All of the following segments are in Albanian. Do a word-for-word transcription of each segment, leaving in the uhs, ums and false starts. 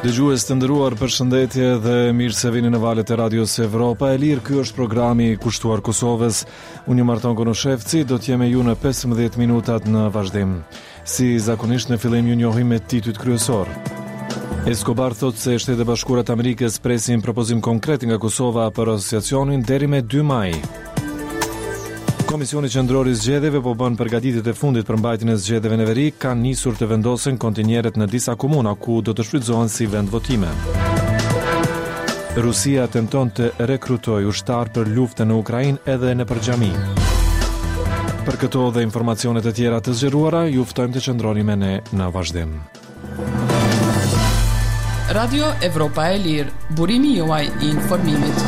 Dëgjues të nderuar, përshëndetje dhe mirë se vini në valët e Radios Evropa e Lirë. Ky është programi i kushtuar Kosovës. Unë jam Marton Konoshevci, do të jem me ju në pesëmbëdhjetë minutat në vazhdim. Si zakonisht në fillim ju njohim me titujt kryesor. Escobar thot se Shtetet e Bashkuara të Amerikës presin propozim konkret nga Kosova për asociacionin deri me dy maj. Komisioni Qendror i Zgjedhjeve po bën përgatitjet e fundit për mbajtjen e zgjedhjeve në veri, kanë nisur të vendosen kontinjeret në disa komuna ku do të shfrytëzohen si vend votime. Rusia tenton të rekrutojë ushtar për luftën në Ukrainë edhe në përgjami. Për këto dhe informacione të tjera të zgjeruara, ju ftojmë të qëndroni me ne në vazhdim. Radio Evropa e Lirë, burimi juaj i informimit.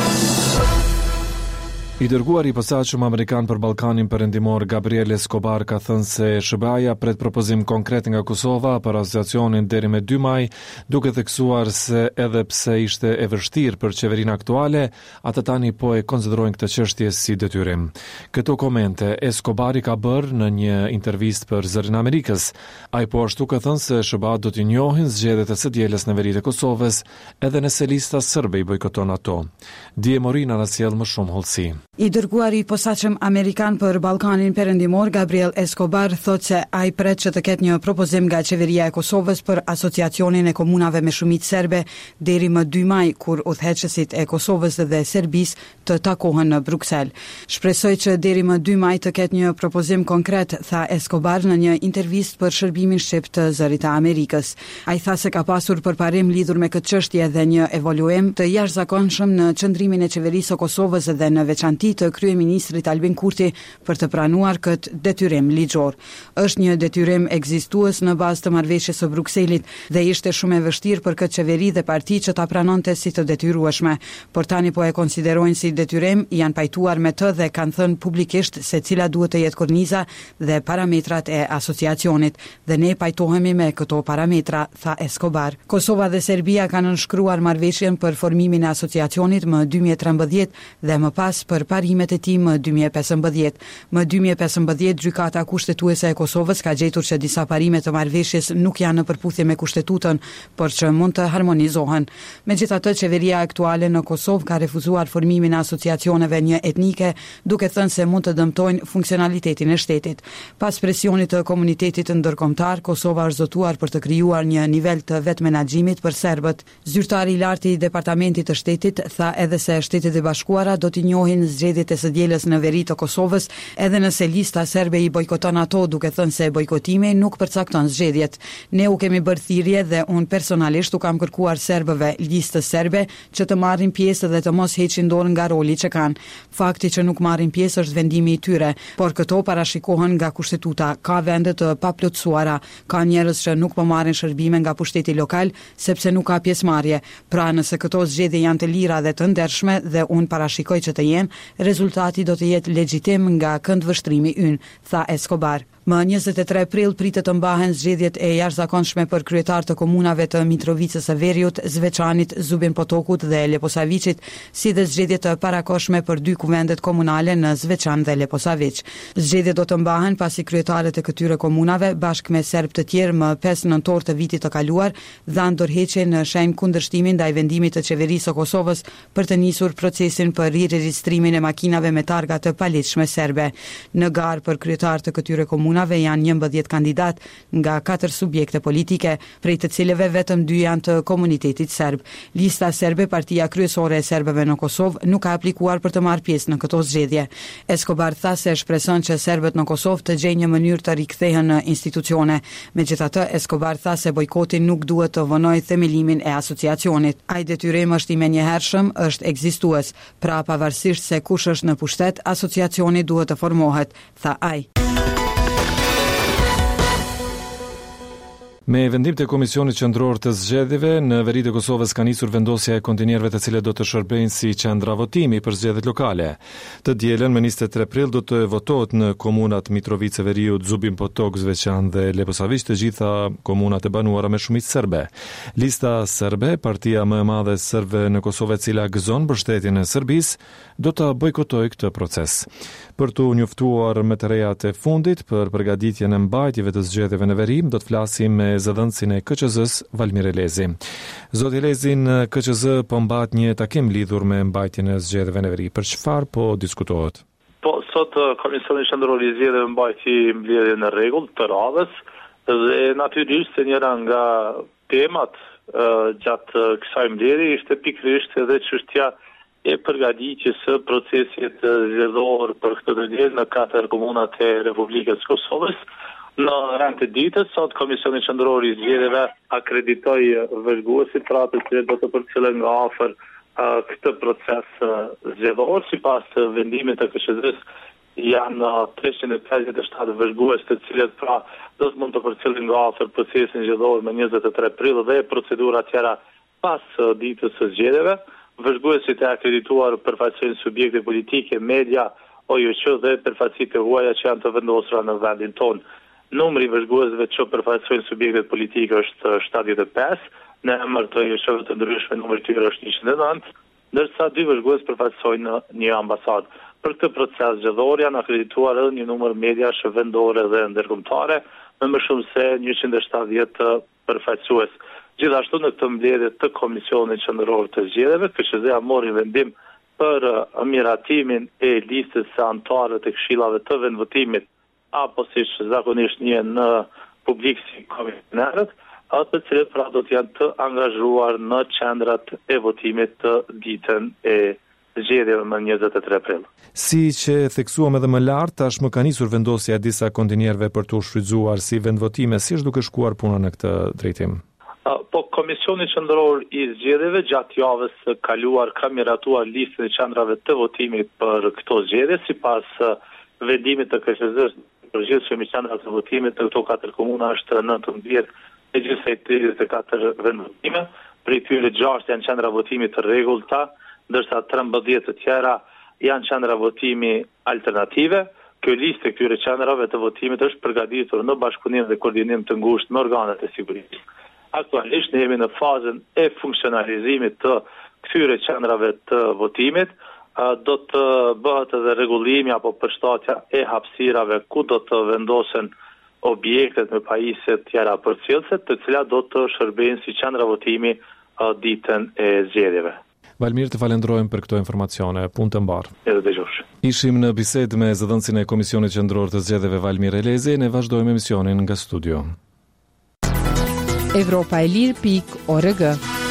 I dërguari i posaçëm amerikan për Ballkanin Perëndimor Gabriel Escobar ka thënë se S B A-ja pret propozim konkret nga Kosova për asociacionin deri me dy maj, duke theksuar se edhe pse ishte e vështirë për qeverinë aktuale, ata tani po e konsiderojnë këtë çështje si detyrim. Këto komente Escobari ka bërë në një intervistë për Zërin e Amerikës. Ai po ashtu ka thënë se S B A do të njohin zgjedhjet e së dielës në veri të Kosovës, edhe nëse lista serbe i bojkoton ato. Dje Morina na sjell më shumë hollësi. I dërguari i posaçëm amerikan për Ballkanin Perëndimor Gabriel Escobar thotë se ai pret që të ketë një propozim nga qeveria e Kosovës për asociacionin e komunave me shumicë serbe deri më dy maj, kur udhëheqësit e Kosovës dhe Serbisë të takohen në Bruksel. Shpresoj që deri më dy maj të ketë një propozim konkret, tha Escobar në një intervistë për shërbimin shqip të Zërit të Amerikës. Ai tha se ka pasur përparim lidhur me këtë çështje dhe një evaluim të jashtëzakonshëm në qëndrimin e qeverisë së Kosovës dhe në veçantë të kryeministrit Albin Kurti për të pranuar këtë detyrim ligjor. Është një detyrim ekzistues në bazë të marrëveshjes së Brukselit dhe ishte shumë e vështirë për këtë qeveri dhe parti që ta pranonte si të detyrueshme. Por tani po e konsiderojnë si detyrim, janë pajtuar me të dhe kanë thënë publikisht se cila duhet të jetë korniza dhe parametrat e asociacionit, dhe ne pajtohemi me këto parametra, tha Escobar. Kosova dhe Serbia kanë nënshkruar marrëveshjen për formimin e asociacionit më dy mijë e trembëdhjetë dhe më pas për parimet e tij më dy mijë e pesëmbëdhjetë. Më dy mijë e pesëmbëdhjetë gjykata kushtetuese e Kosovës ka gjetur që disa parime të marrëveshjes nuk janë në përputhje me kushtetutën, por që mund të harmonizohen. Megjithatë, qeveria aktuale në Kosovë ka refuzuar formimin e asociacioneve një etnike, duke thënë se mund të dëmtojnë funksionalitetin e shtetit. Pas presionit të komunitetit ndërkombëtar, Kosova është zotuar për të krijuar një nivel të vetë menaxhimit për serbët. Zyrtari i lartë i Departamentit të Shtetit tha edhe se Shtetet e Bashkuara do të njohin zgjedhjet e së dielës në veri të Kosovës, edhe nëse lista serbe i bojkoton ato, duke thënë se bojkotimi nuk përcakton zgjedhjet. Ne u kemi bërë thirrje dhe unë personalisht u kam kërkuar serbëve listës serbe që të marrin pjesë dhe të mos heqin dorën nga roli që kanë. Fakti që nuk marrin pjesë është vendimi i tyre, por këto parashikohen nga kushtetuta. Ka vende të paplotësuara, ka njerëz që nuk po marrin shërbime nga pushteti lokal sepse nuk ka pjesëmarrje. Pra nëse këto zgjedhje janë të lira dhe të ndershme dhe unë parashikoj që të jenë, rezultati do të jetë legjitim nga këndvështrimi ynë, tha Escobar. Më njëzet e tre prill pritet të mbahen zgjedhjet e jashtëzakonshme për kryetar të komunave të Mitrovicës së Veriut, Zveçanit, Zubin Potokut dhe Leposaviçit, si dhe zgjedhjet të parakoshme për dy kuvendet komunale në Zveçan dhe Leposaviç. Zgjedhjet do të mbahen pasi kryetarët e këtyre komunave, bashkë me serb të tjerë, më pesë nëntor të vitit të kaluar, dhanë dorëheqje në shenjë kundërshtimin ndaj vendimit të qeverisë së Kosovës për të nisur procesin për riregjistrimin e makinave me targa të paligjshme serbe. Në garë për kryetar të këtyre komunave janë njëmbëdhjetë kandidat nga katër subjekte politike, prej të cilëve vetëm dy janë të komunitetit serb. Lista serbe, partia kryesore e serbëve në Kosovë, nuk ka aplikuar për të marrë pjesë në këto zgjedhje. Escobar tha se shpreson që serbët në Kosovë të gjejnë një mënyrë të rikthehen në institucione. Megjithatë, Escobar tha se bojkoti nuk duhet të vonojë themelimin e asociacionit. Ai detyrim është i menjëhershëm, është ekzistues, pra pavarësisht se kush është në pushtet, asociacioni duhet të formohet, tha ai. Me vendim të Komisionit Qendror të Zgjedhjeve, në veri të Kosovës ka nisur vendosja e kontinjerëve të cilët do të shërbejnë si qendra votimi për zgjedhjet lokale. Të dielën, me njëzet e tre prill, do të votohet në komunat Mitrovica e Veriut, Zubin Potok, Zveçan dhe Leposaviç, të gjitha komunat e banuara me shumicë serbe. Lista serbe, partia më e madhe serbe në Kosovë, e cila gëzon mbështetjen e Serbisë, do të bojkotojë këtë proces. Për të njoftuar me të rejat e fundit për përgatitjen e mbajtjeve të zgjedhjeve në veri, do të flasim me zëdhënësin e K Q Z-s Valmir Elezi. Zoti Elezi, në K Q Z po mbahet një takim lidhur me mbajtjen e zgjedhjeve në veri. Për çfarë po diskutohet? Po, sot Komisioni Qendror i Zgjedhjeve mbajti mbledhje në rregull të radhës dhe natyrisht se njëra nga temat uh, gjatë kësaj mbledhje ishte pikërisht edhe çështja e përgatitjes së procesit zgjedhor për këtë mbledhje në katër komunat e Republikës së Kosovës. Në rand të ditës, sot Komisioni Qendror i Zgjedhjeve akreditoi vëzhguesit pra të cilët do të përcjellen nga afër uh, këtë proces uh, zgjedhor. Sipas vendimit të K Q Z-s janë treqind e pesëdhjetë e shtatë vëzhgues të cilët pra do të mund të përcjellen nga afër procesin zgjedhor më njëzet e tre prill dhe procedura tjera pas uh, ditës së zgjedhjeve. Vëzhguesit e akredituar përfaqësojnë subjekte politike, media, O J Q dhe përfaqësitë e huaja që janë të vendosura në vendin tonë. Numri i vëzhguesve që përfaqësojnë subjektet politike është shtatëdhjetë e pesë, në emër të O J Q-ve të ndryshme numri i tyre është njëqind e nëntë, ndërsa dy vëzhgues përfaqësojnë në një ambasadë. Për këtë proces zgjedhor janë akredituar edhe një numër mediash vendore dhe ndërkombëtare, me më shumë se njëqind e shtatëdhjetë përfaqësues. Gjithashtu në këtë mbledhje të Komisionit Qendror të Zgjedhjeve, K Q Z-ja mori vendim për miratimin e listës së anëtarëve të këshillave të vendvotimit, apo siç zakonisht njihen në publik si komisionerët, ato të cilët pra do të janë të angazhuar në qendrat e votimit të ditën e zgjedhjeve më njëzet e tre prill. Si që theksuam edhe më lart, tashmë ka nisur vendosja e disa kontinierëve për të shfrytzuar si vendvotime, si është duke shkuar puna në këtë drejtim? Po, Komisioni Qendror i Zgjedhjeve gjatë javës së kaluar ka miratuar listën e qendrave të votimit për këto zgjedhje, sipas vendimit të K Q Z-s. Përgjithshëm i qendrat të votimit të këto katër komuna është nëntëmbëdhjetë e gjithsej tridhjetë e katër vendvotime, prej tyre gjashtë janë qendra votimi të rregullta, ndërsa trembëdhjetë të tjera janë qendra votimi alternative. Kjo listë e këtyre qendrave të votimit është përgatitur në bashkëpunim dhe koordinim të ngushtë me organet e sigurisë. Aktualisht ne jemi në fazën e funksionalizimit të këtyre qendrave të votimit. Do të bëhet edhe rregullimi apo përshtatja e hapësirave ku do të vendosen objektet me pajisje të tjera përcjellëse, të cilat do të shërbejnë si qendra votimi ditën e zgjedhjeve. Valmir, të falenderojmë për këto informacione. Punë të mbarë. Edhe dëgjosh. Ishim në bisedë me zëdhënësin e Komisionit Qendror të Zgjedhjeve Valmir Elezi, ne vazhdojmë emisionin nga studio. Evropa e Lirë pikë org.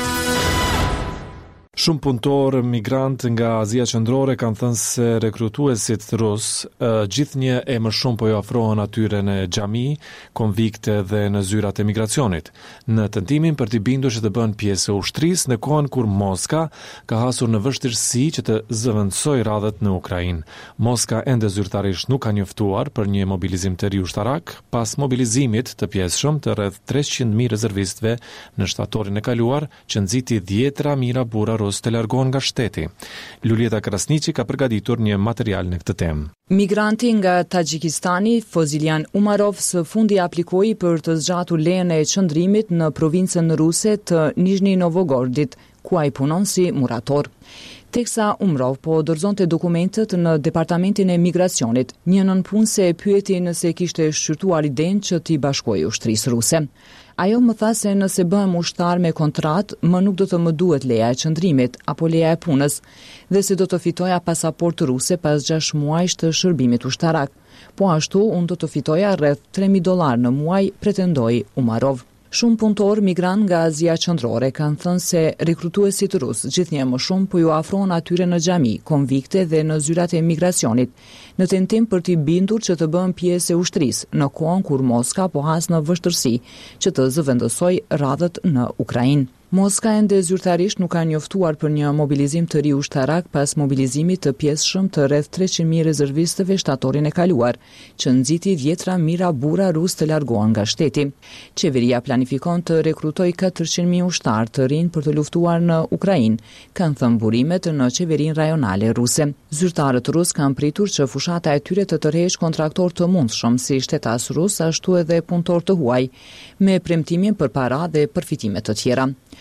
Shumë punëtor migrant nga Azia Qendrore kanë thënë se rekrutuesit rus gjithnjë e më shumë po i ofrohen atyre në xhami, konvikte dhe në zyrat e migracionit, në tentimin për t'i bindur që të bëhen pjesë e ushtrisë në kohën kur Moska ka hasur në vështirësi që të zëvendësojë radhët në Ukrainë. Moska ende zyrtarisht nuk ka njoftuar për një mobilizim të ri ushtarak pas mobilizimit të pjesëshëm të rreth treqind mijë rezervistëve në shtatorin e kaluar, që nxiti dhjetra mijëra burra rus të largohen nga shteti. Lulieta Krasniqi ka përgatitur një material në këtë temë. Migranti nga Tagjikistani, Fozilian Umarov, së fundi aplikoi për të zgjatur lejen e qëndrimit në provincën ruse të Nizhny Novgorodit, ku ai punon si murator. Teksa Umrov po dorëzonte dokumentet në departamentin e migracionit, një nënpunëse e pyeti nëse kishte shqyrtuar idenë që t'i bashkojë ushtrisë ruse. Ajo më tha se nëse bëhem ushtar me kontrat, më nuk do të më duhet leja e qëndrimit apo leja e punës, dhe se do të fitoja pasaport ruse pas gjashtë muajsh të shërbimit ushtarak. Po ashtu, unë do të fitoja rreth tre mijë dollar në muaj, pretendoi Umarov. Shumë punëtor migrant nga Azia Qendrore kanë thënë se rekrutuesit rus gjithnjë më shumë po ju afrohen atyre në xhami, konvikte dhe në zyrat e migracionit, në tentim për t'i bindur që të bëhen pjesë e ushtrisë, në kohën kur Moska po has në vështirësi që të zëvendësojë radhët në Ukrainë. Moska ende zyrtarisht nuk ka njoftuar për një mobilizim të ri ushtarak pas mobilizimit të pjesëshëm të rreth treqind mijë rezervistëve shtatorin e kaluar, që nxiti dhjetra mijëra burra rus të largohen nga shteti. Qeveria planifikon të rekrutojë katërqind mijë ushtar të rinj për të luftuar në Ukrainë, kanë thënë burimet në qeverinë rajonale ruse. Zyrtarët rus kanë pritur që fushata e tyre të tërheqë kontraktor të mundshëm si shtetas rus, ashtu edhe punëtor të huaj, me premtimin për para dhe përfitime të tjera.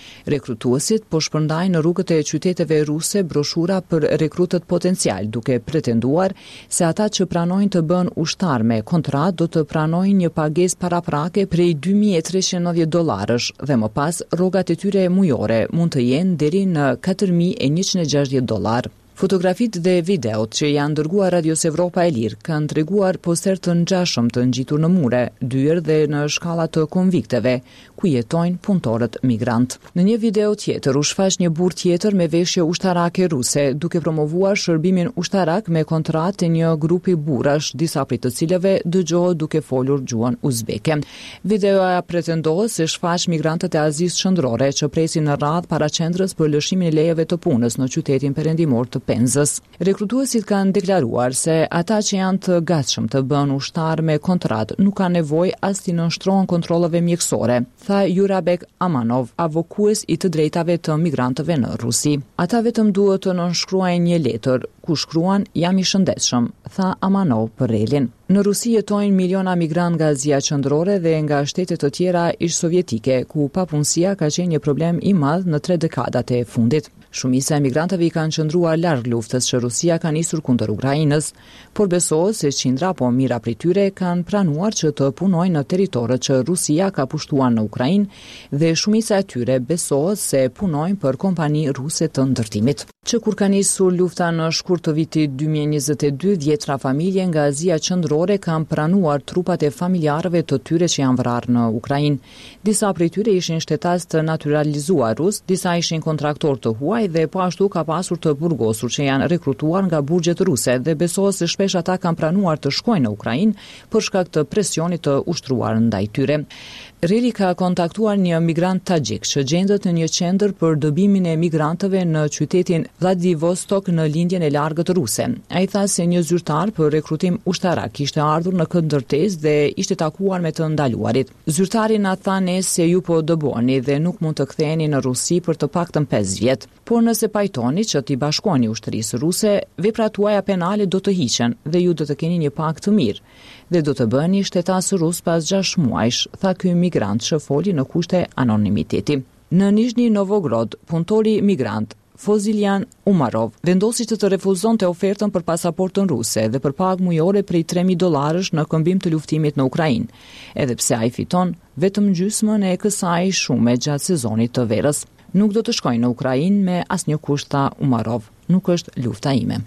Rekrutuesit po shpërndajnë në rrugët e qyteteve ruse broshura për rekrutët potencial, duke pretenduar se ata që pranojnë të bën ushtar me kontrat do të pranojnë një pagesë paraprake prej dy mijë e treqind e nëntëdhjetë dollarësh dhe më pas rrogat e tyre mujore mund të jenë deri në katër mijë e njëqind e gjashtëdhjetë dollar. Fotografitë dhe videot që janë dërguar Radios Evropa e Lirë kanë treguar poster të ngjashëm të ngjitur në mure, dyer dhe në shkalla të konvikteve, ku jetojnë punëtorët migrant. Në një video tjetër u shfaq një burr tjetër me veshje ushtarake ruse, duke promovuar shërbimin ushtarak me kontratë të një grupi burrash, disa prej të cilëve dëgjohet duke folur gjuhën uzbeke. Videoja pretendohet se shfaq migrantët e Azisë Qendrore që presin në radhë para qendrës për lëshimin e lejeve të punës në qytetin perëndimor të Penzës. Rekrutuesit kanë deklaruar se ata që janë të gatshëm të bëhen ushtar me kontratë nuk kanë nevojë as të nënshtrohen kontrollave mjekësore, tha Jurabek Amanov, avokues i të drejtave të migrantëve në Rusi. Ata vetëm duhet të nënshkruajnë një letër ku shkruan jam i shëndetshëm, tha Amanov për relin. Në Rusi jetojnë miliona migrant nga Azia Qendrore dhe nga shtetet të tjera ish sovjetike, ku papunësia ka qenë një problem i madh në tre dekadat e fundit. Shumica e migrantëve i kanë qëndruar larg luftës që Rusia ka nisur kundër Ukrainës, por besohet se qindra apo mira prej tyre kanë pranuar që të punojnë në territorët që Rusia ka pushtuar në Ukrainë dhe shumica e tyre besohet se punojnë për kompani ruse të ndërtimit. Që kur ka nisur lufta në shkurt të vitit dy mijë e njëzet e dy, dhjetra familje nga Azia Qendrore kanë pranuar trupat e familjarëve të tyre që janë vrarë në Ukrainë. Disa prej tyre ishin shtetas të naturalizuar rus, disa ishin kontraktor të huaj dhe po ashtu ka pasur të burgosur që janë rekrutuar nga burgjet ruse dhe besohet se shpesh ata kanë pranuar të shkojnë në Ukrainë për shkak të presionit të ushtruar ndaj tyre. Reli ka kontaktuar një migrant tagjik që gjendet në një qendër për dëbimin e migrantëve në qytetin Vladivostok në lindjen e largët ruse. Ai tha se një zyrtar për rekrutim ushtarak kishte ardhur në këtë ndërtesë dhe ishte takuar me të ndaluarit. Zyrtari na tha ne se ju po dëboni dhe nuk mund të ktheheni në Rusi për të paktën pesë vjet. Por nëse pajtoni që t'i bashkoheni ushtrisë ruse, veprat tuaja penale do të hiqen dhe ju do të keni një pagë të mirë dhe do të bëheni shtetas rus pas gjashtë muajsh, tha ky migrant që foli në kushte anonimiteti. Në Nizhni Novgorod, punëtori migrant Fozilian Umarov vendosi që të refuzonte ofertën për pasaportën ruse dhe për pagë mujore prej tre mijë dollarësh në këmbim të luftimit në Ukrainë, edhe pse ai fiton vetëm gjysmën e kësaj shume gjatë sezonit të verës. Nuk do të shkoj në Ukrainë me asnjë kusht, tha Umarov. Nuk është lufta ime.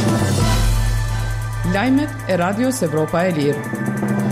Lajmet e Radios Evropa e Lirë.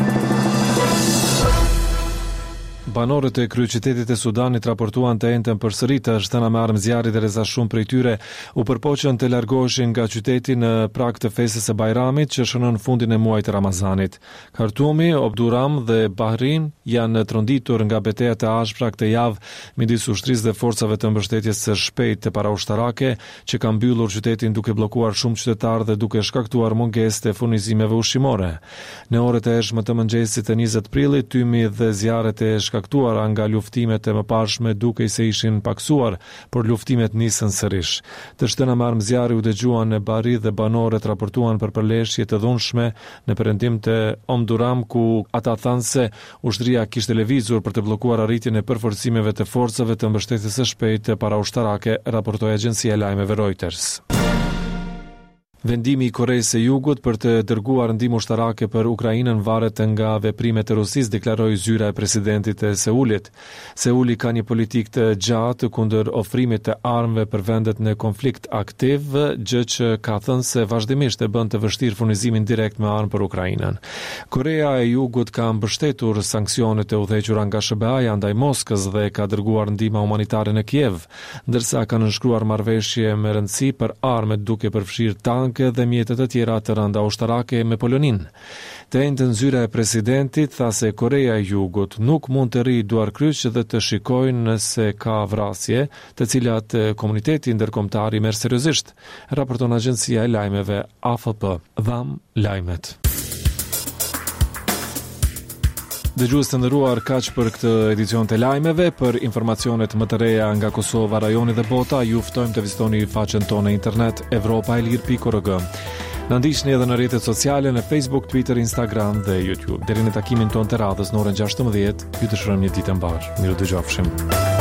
Banorët e kryeqytetit e Sudanit raportuan të njëjtën përsëri të shtëna me armë zjarri dhe rreza shumë prej tyre u përpoqën të largoheshin nga qyteti në prag të festës së Bajramit që shënon fundin e muajit të Ramazanit. Khartoumi, Omdurman dhe Bahrin janë tronditur nga betejat e ashpra këtë javë midis ushtrisë dhe forcave të mbështetjes së shpejtë të paraushtarake që kanë mbyllur qytetin duke bllokuar shumë qytetarë dhe duke shkaktuar mungesë të furnizimeve ushqimore. Në orët e hershme të mëngjesit të njëzet prillit, tymi dhe zjarret e shkaktuara nga luftimet e mëparshme duke se ishin paksuar, por luftimet nisën sërish. Të shtëna me armë zjarri u dëgjuan në Bari dhe banorët raportuan për përleshje të dhunshme në perëndim të Omdurman, ku ata thanë se ushtria kishte lëvizur për të bllokuar arritjen e përforcimeve të forcave të mbështetjes së shpejtë paraushtarake, raportoi agjencia e lajmeve Reuters. Vendimi i Koreisë së Jugut për të dërguar ndihmë ushtarake për Ukrainën varet nga veprimet e Rusisë, deklaroi zyra e presidentit të Seulit. Seuli ka një politikë të gjatë kundër ofrimit të armëve për vendet në konflikt aktiv, gjë që ka thënë se vazhdimisht e bën të vështirë furnizimin direkt me armë për Ukrainën. Korea e Jugut ka mbështetur sanksionet e udhëhequra nga S B A-ja ndaj Moskës dhe ka dërguar ndihmë humanitare në Kiev, ndërsa ka nënshkruar marrëveshje me rëndësi për armët duke përfshirë tank dhe mjetet të tjera të rënda ushtarake me Polonin. Të njëjtën zyra e presidentit tha se Korea e Jugut nuk mund të rrijë duar kryq dhe të shikojnë nëse ka vrasje, të cilat komuniteti ndërkombëtar i merr seriozisht, raporton agjencia e lajmeve A F P. Dham lajmet. Dëgjues të nderuar, kaq për këtë edicion të lajmeve. Për informacionet më të reja nga Kosova, rajoni dhe bota, ju ftojmë të vizitoni faqen tonë në internet evropa e lirë pikë org. Na ndiqni edhe në rrjetet sociale në Facebook, Twitter, Instagram dhe YouTube. Deri në takimin tonë të radhës në orën gjashtëmbëdhjetë, ju dëshirojmë një ditë e mbar. Miru dëgjofshim.